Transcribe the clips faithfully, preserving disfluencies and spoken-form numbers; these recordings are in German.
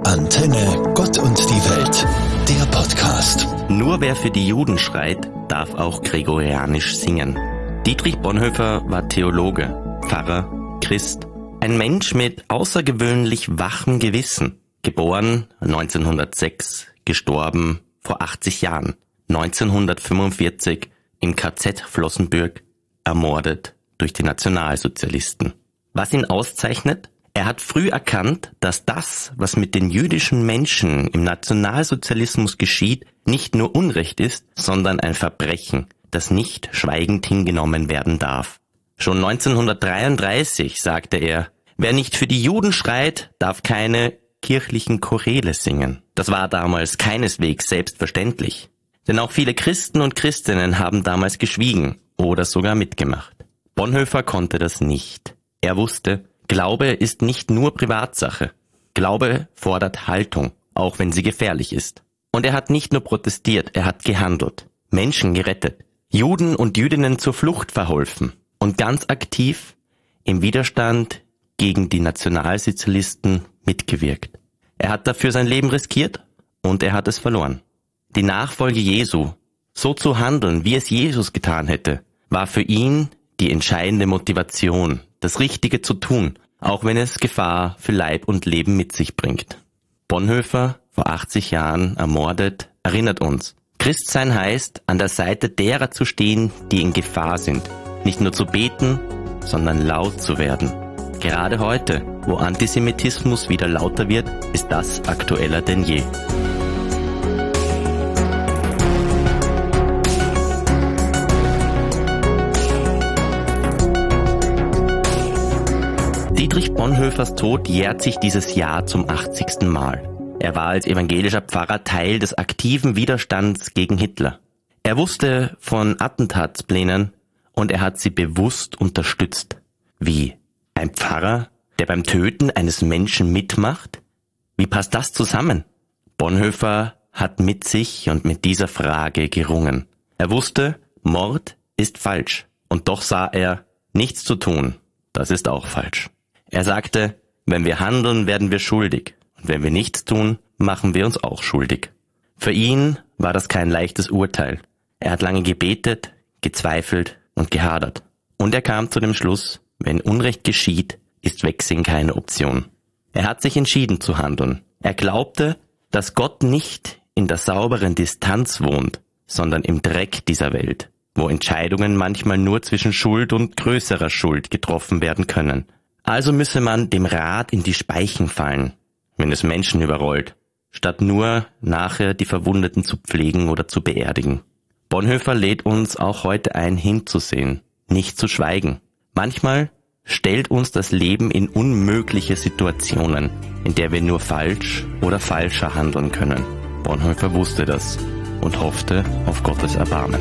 Antenne Gott und die Welt, der Podcast. Nur wer für die Juden schreit, darf auch gregorianisch singen. Dietrich Bonhoeffer war Theologe, Pfarrer, Christ. Ein Mensch mit außergewöhnlich wachem Gewissen. Geboren neunzehnhundertsechs, gestorben vor achtzig Jahren. neunzehnhundertfünfundvierzig im K Z Flossenbürg, ermordet durch die Nationalsozialisten. Was ihn auszeichnet? Er hat früh erkannt, dass das, was mit den jüdischen Menschen im Nationalsozialismus geschieht, nicht nur Unrecht ist, sondern ein Verbrechen, das nicht schweigend hingenommen werden darf. Schon neunzehnhundertdreiunddreißig sagte er, wer nicht für die Juden schreit, darf keine kirchlichen Choräle singen. Das war damals keineswegs selbstverständlich. Denn auch viele Christen und Christinnen haben damals geschwiegen oder sogar mitgemacht. Bonhoeffer konnte das nicht. Er wusste, Glaube ist nicht nur Privatsache. Glaube fordert Haltung, auch wenn sie gefährlich ist. Und er hat nicht nur protestiert, er hat gehandelt, Menschen gerettet, Juden und Jüdinnen zur Flucht verholfen und ganz aktiv im Widerstand gegen die Nationalsozialisten mitgewirkt. Er hat dafür sein Leben riskiert und er hat es verloren. Die Nachfolge Jesu, so zu handeln, wie es Jesus getan hätte, war für ihn die entscheidende Motivation, das Richtige zu tun, auch wenn es Gefahr für Leib und Leben mit sich bringt. Bonhoeffer, vor achtzig Jahren ermordet, erinnert uns, Christsein heißt, an der Seite derer zu stehen, die in Gefahr sind. Nicht nur zu beten, sondern laut zu werden. Gerade heute, wo Antisemitismus wieder lauter wird, ist das aktueller denn je. Dietrich Bonhoeffers Tod jährt sich dieses Jahr zum achtzigsten Mal. Er war als evangelischer Pfarrer Teil des aktiven Widerstands gegen Hitler. Er wusste von Attentatsplänen und er hat sie bewusst unterstützt. Wie? Ein Pfarrer, der beim Töten eines Menschen mitmacht? Wie passt das zusammen? Bonhoeffer hat mit sich und mit dieser Frage gerungen. Er wusste, Mord ist falsch. Und doch sah er, nichts zu tun, das ist auch falsch. Er sagte, wenn wir handeln, werden wir schuldig. Und wenn wir nichts tun, machen wir uns auch schuldig. Für ihn war das kein leichtes Urteil. Er hat lange gebetet, gezweifelt und gehadert. Und er kam zu dem Schluss, wenn Unrecht geschieht, ist Wegsehen keine Option. Er hat sich entschieden zu handeln. Er glaubte, dass Gott nicht in der sauberen Distanz wohnt, sondern im Dreck dieser Welt, wo Entscheidungen manchmal nur zwischen Schuld und größerer Schuld getroffen werden können. Also müsse man dem Rad in die Speichen fallen, wenn es Menschen überrollt, statt nur nachher die Verwundeten zu pflegen oder zu beerdigen. Bonhoeffer lädt uns auch heute ein, hinzusehen, nicht zu schweigen. Manchmal stellt uns das Leben in unmögliche Situationen, in der wir nur falsch oder falscher handeln können. Bonhoeffer wusste das und hoffte auf Gottes Erbarmen.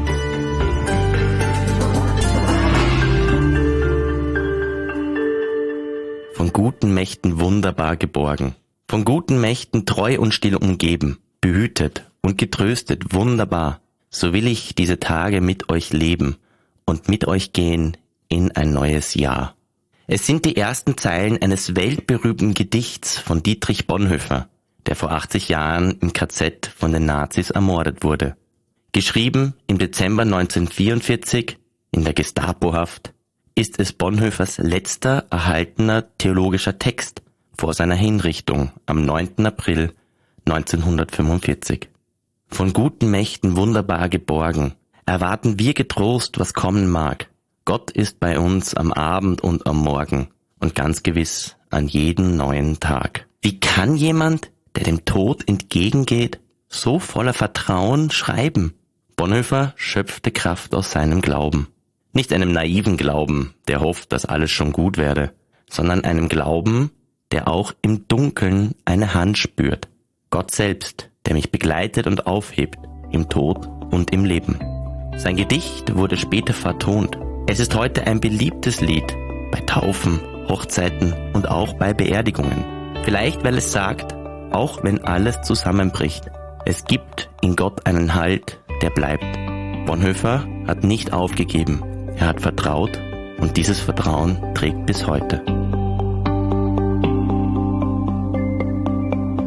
Von guten Mächten wunderbar geborgen, von guten Mächten treu und still umgeben, behütet und getröstet wunderbar, so will ich diese Tage mit euch leben und mit euch gehen in ein neues Jahr. Es sind die ersten Zeilen eines weltberühmten Gedichts von Dietrich Bonhoeffer, der vor achtzig Jahren im K Z von den Nazis ermordet wurde. Geschrieben im Dezember neunzehnhundertvierundvierzig in der Gestapohaft, ist es Bonhoeffers letzter erhaltener theologischer Text vor seiner Hinrichtung am neunten April neunzehnhundertfünfundvierzig. Von guten Mächten wunderbar geborgen, erwarten wir getrost, was kommen mag. Gott ist bei uns am Abend und am Morgen und ganz gewiss an jedem neuen Tag. Wie kann jemand, der dem Tod entgegengeht, so voller Vertrauen schreiben? Bonhoeffer schöpfte Kraft aus seinem Glauben. Nicht einem naiven Glauben, der hofft, dass alles schon gut werde, sondern einem Glauben, der auch im Dunkeln eine Hand spürt. Gott selbst, der mich begleitet und aufhebt, im Tod und im Leben. Sein Gedicht wurde später vertont. Es ist heute ein beliebtes Lied bei Taufen, Hochzeiten und auch bei Beerdigungen. Vielleicht, weil es sagt, auch wenn alles zusammenbricht, es gibt in Gott einen Halt, der bleibt. Bonhoeffer hat nicht aufgegeben. Er hat vertraut und dieses Vertrauen trägt bis heute.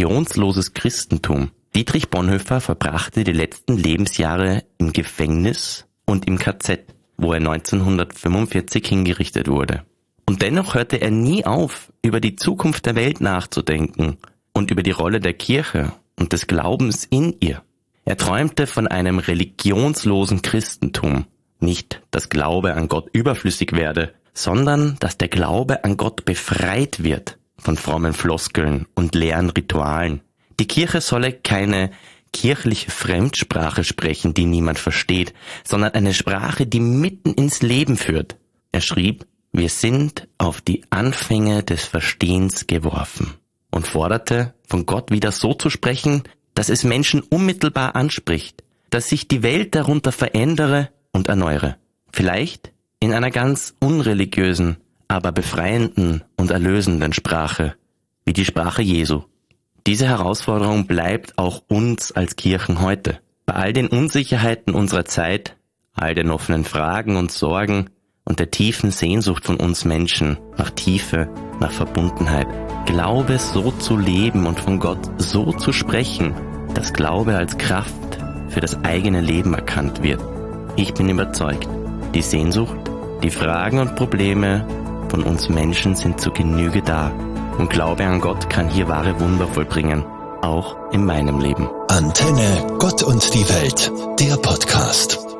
religionsloses Christentum. Dietrich Bonhoeffer verbrachte die letzten Lebensjahre im Gefängnis und im K Z, wo er neunzehnhundertfünfundvierzig hingerichtet wurde. Und dennoch hörte er nie auf, über die Zukunft der Welt nachzudenken und über die Rolle der Kirche und des Glaubens in ihr. Er träumte von einem religionslosen Christentum. Nicht, dass Glaube an Gott überflüssig werde, sondern dass der Glaube an Gott befreit wird von frommen Floskeln und leeren Ritualen. Die Kirche solle keine kirchliche Fremdsprache sprechen, die niemand versteht, sondern eine Sprache, die mitten ins Leben führt. Er schrieb, wir sind auf die Anfänge des Verstehens geworfen und forderte, von Gott wieder so zu sprechen, dass es Menschen unmittelbar anspricht, dass sich die Welt darunter verändere und erneuere. Vielleicht in einer ganz unreligiösen, aber befreienden und erlösenden Sprache, wie die Sprache Jesu. Diese Herausforderung bleibt auch uns als Kirchen heute. Bei all den Unsicherheiten unserer Zeit, all den offenen Fragen und Sorgen und der tiefen Sehnsucht von uns Menschen nach Tiefe, nach Verbundenheit. Glaube so zu leben und von Gott so zu sprechen, dass Glaube als Kraft für das eigene Leben erkannt wird. Ich bin überzeugt, die Sehnsucht, die Fragen und Probleme von uns Menschen sind zu Genüge da. Und Glaube an Gott kann hier wahre Wunder vollbringen, auch in meinem Leben. Antenne Gott und die Welt, der Podcast.